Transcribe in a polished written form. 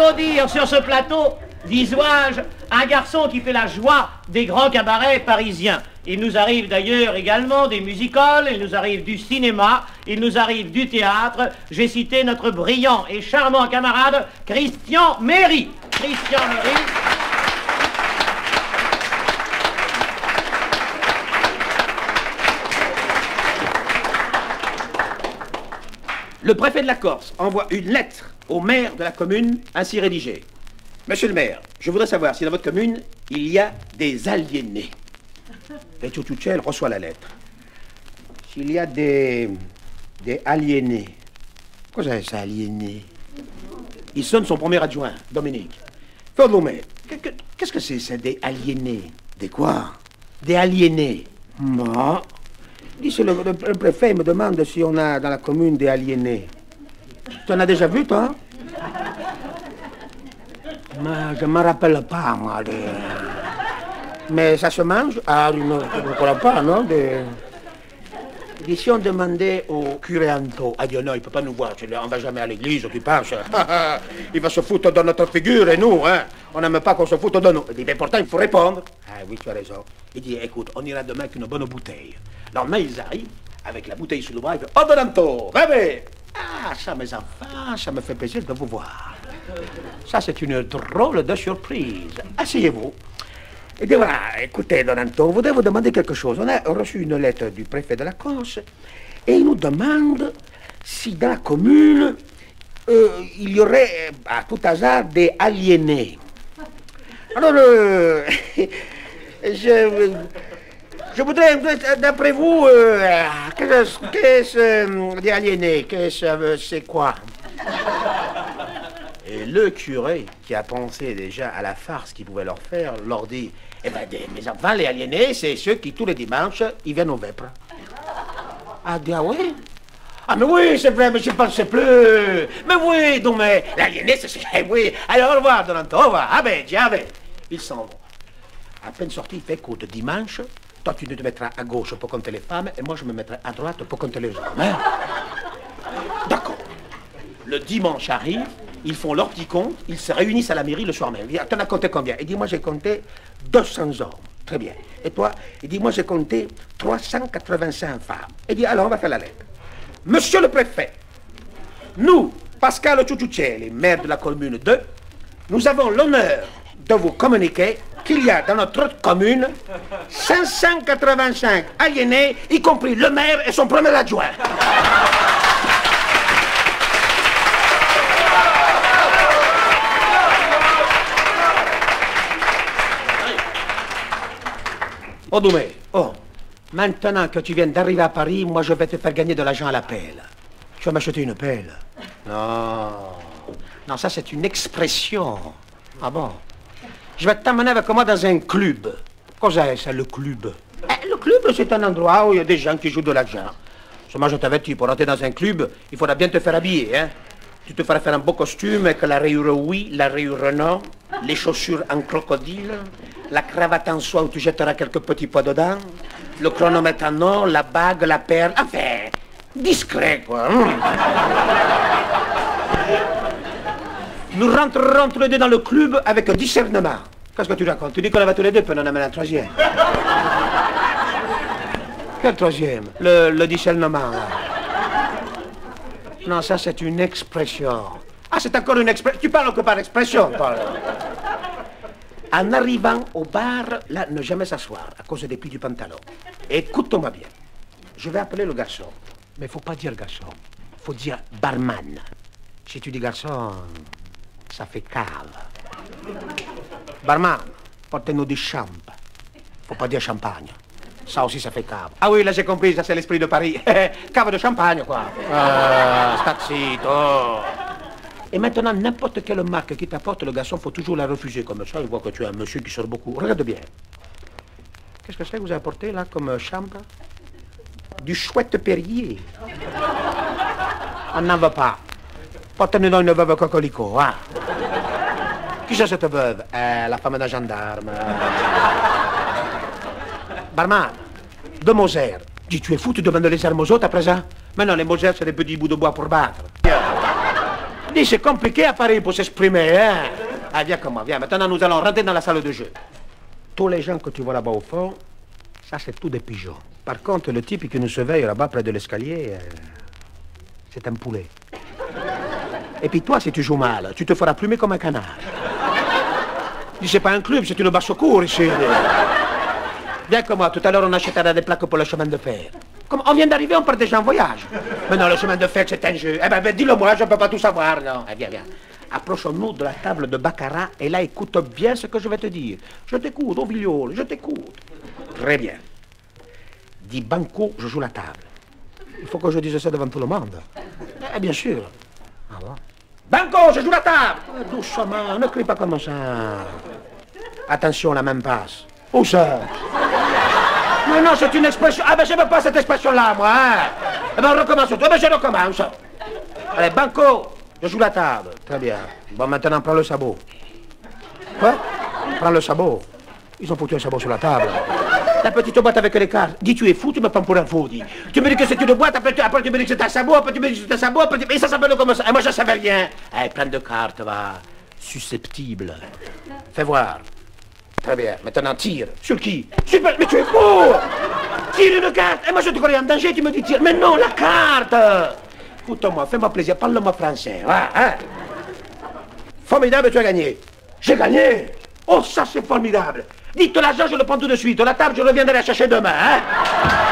applaudir sur ce plateau, dis-je, un garçon qui fait la joie des grands cabarets parisiens. Il nous arrive d'ailleurs également des music-halls, il nous arrive du cinéma, il nous arrive du théâtre. J'ai cité notre brillant et charmant camarade Christian Méry. Christian Méry. Le préfet de la Corse envoie une lettre au maire de la commune ainsi rédigée. Monsieur le maire, je voudrais savoir si dans votre commune, il y a des aliénés. Et Tchoutchouchel reçoit la lettre. S'il y a des aliénés. Quoi c'est ça, aliénés? Il sonne son premier adjoint, Dominique. Ferdinand, qu'est-ce que c'est, des aliénés? Des quoi? Des aliénés. Moi. Dis, le préfet me demande si on a dans la commune des aliénés. Tu en as déjà vu, toi? Mais je ne me rappelle pas, moi. Mais ça se mange? Ah, je ne crois pas, non? Dis, si on demandait au curé Anto, ah Dieu non, il ne peut pas nous voir, on ne va jamais à l'église, tu penses? Il va se foutre dans notre figure, et nous, hein? On n'aime pas qu'on se foute de nous. Il dit, mais pourtant, il faut répondre. Ah oui, tu as raison. Il dit, écoute, on ira demain avec une bonne bouteille. Le lendemain, ils arrivent, avec la bouteille sous le bras, ils disent, oh, Don Anto, rêvez! Ah, ça, mes enfants, ça me fait plaisir de vous voir. Ça, c'est une drôle de surprise. Asseyez-vous. Et bien voilà, écoutez, Don Anto, on voudrait vous demander quelque chose. On a reçu une lettre du préfet de la Corse et il nous demande si dans la commune, il y aurait, à tout hasard, des aliénés. Alors, je voudrais, d'après vous, qu'est-ce des aliénés? C'est quoi? Et le curé, qui a pensé déjà à la farce qu'il pouvait leur faire, leur dit, eh ben, mes enfants, les aliénés, c'est ceux qui, tous les dimanches, ils viennent au Vêpres. Ah, oui? Ah, mais oui, c'est vrai, mais je ne pensais plus. Mais oui, donc, mais l'aliéné, c'est... Oui, allez, au revoir, Don Anto, au revoir. Ah ben, tiens, ben. Ils s'en vont. À peine sorti, il fait écoute, dimanche, toi, tu te mettras à gauche pour compter les femmes, et moi, je me mettrai à droite pour compter les hommes. Hein? D'accord. Le dimanche arrive, ils font leur petit compte, ils se réunissent à la mairie le soir même. Il dit, t'en as compté combien? Il dit, moi j'ai compté 200 hommes. Très bien. Et toi? Il dit, moi j'ai compté 385 femmes. Il dit, alors on va faire la lettre. Monsieur le préfet, nous, Pascal Tchoutchouchel, maire de la commune 2, nous avons l'honneur de vous communiquer qu'il y a dans notre commune 585 aliénés, y compris le maire et son premier adjoint. Oh, Doumé, oh, maintenant que tu viens d'arriver à Paris, moi je vais te faire gagner de l'argent à la pelle. Tu vas m'acheter une pelle? Non. Non, ça c'est une expression. Ah bon? Je vais t'emmener avec moi dans un club. Qu'est-ce que c'est, le club? Le club, c'est un endroit où il y a des gens qui jouent de l'argent. Seulement, je t'avertis, pour entrer dans un club, il faudra bien te faire habiller, hein? Tu te feras faire un beau costume avec la rayure oui, la rayure non, les chaussures en crocodile, la cravate en soie où tu jetteras quelques petits pois dedans, le chronomètre en or, la bague, la perle, enfin, discret, quoi. Nous rentrerons tous les deux dans le club avec discernement. Qu'est-ce que tu racontes? Tu dis qu'on va tous les deux, puis on en amène un troisième. Quel troisième? Le discernement, là. Non, ça c'est une expression. Ah, c'est encore une expression. Tu parles que par expression, Paul. En arrivant au bar, là, ne jamais s'asseoir à cause des plis du pantalon. Écoute-moi bien. Je vais appeler le garçon. Mais il ne faut pas dire garçon. Il faut dire barman. Si tu dis garçon, ça fait cave. Barman, portez-nous du champ. Faut pas dire champagne. Ça aussi, ça fait cave. Ah oui, là, j'ai compris, ça, c'est l'esprit de Paris. Cave de champagne, quoi. Stazito. Et maintenant, n'importe quelle marque qui t'apporte, le garçon, faut toujours la refuser. Comme ça, il voit que tu es un monsieur qui sort beaucoup. Regarde bien. Qu'est-ce que c'est que vous avez apporté, là, comme chambre? Du chouette Perrier. On n'en veut pas. Portez-nous dans une veuve cocorico, hein. Qui c'est cette veuve? La femme d'un gendarme. Barman, de Moser. Dis, tu es fou, tu demandes les armes aux autres à présent? Mais non, les Moser, c'est des petits bouts de bois pour battre. Dis, c'est compliqué à Paris pour s'exprimer, hein. Ah, viens comment, viens. Maintenant, nous allons rentrer dans la salle de jeu. Tous les gens que tu vois là-bas au fond, ça, c'est tout des pigeons. Par contre, le type qui nous surveille là-bas près de l'escalier, c'est un poulet. Et puis toi, si tu joues mal, tu te feras plumer comme un canard. Dis, c'est pas un club, c'est une basse-cour ici. Viens comme moi, tout à l'heure, on achètera des plaques pour le chemin de fer. Comme on vient d'arriver, on part déjà en voyage. Mais non, le chemin de fer, c'est un jeu. Eh ben, dis-le moi, je ne peux pas tout savoir, non. Eh bien, viens. Approchons-nous de la table de baccarat et là, écoute bien ce que je vais te dire. Je t'écoute, au viol, je t'écoute. Très bien. Dis banco, je joue la table. Il faut que je dise ça devant tout le monde. Eh bien sûr. Ah bon? Banco, je joue la table. Doucement, ne crie pas comme ça. Attention, la même passe. Où ça? Non, non, c'est une expression. Ah ben, je ne veux pas cette expression-là, moi. Hein. Eh ben, on recommence. Eh ben, je recommence. Allez, banco, je joue la table. Très bien. Bon, maintenant, prends le sabot. Quoi? Prends le sabot. Ils ont foutu un sabot sur la table. La petite boîte avec les cartes. Dis, tu es fou, tu me prends pour un fou, dis. Tu me dis que c'est une boîte, après tu me dis que c'est un sabot, après tu me dis que c'est un sabot, après et ça s'appelle comme ça. Et moi, je ne savais rien. Allez, plein de cartes, va. Susceptible. Fais voir. Très bien. Maintenant, tire. Sur qui? Super. Mais tu es fou! Tire une carte. Et moi, je te croyais en danger, tu me dis tire. Mais non, la carte! Écoute-moi, fais-moi plaisir, parle-moi français. Ouais, hein? Formidable, tu as gagné. J'ai gagné! Oh, ça, c'est formidable. Dites l'argent, je le prends tout de suite. La table, je reviendrai la chercher demain, hein?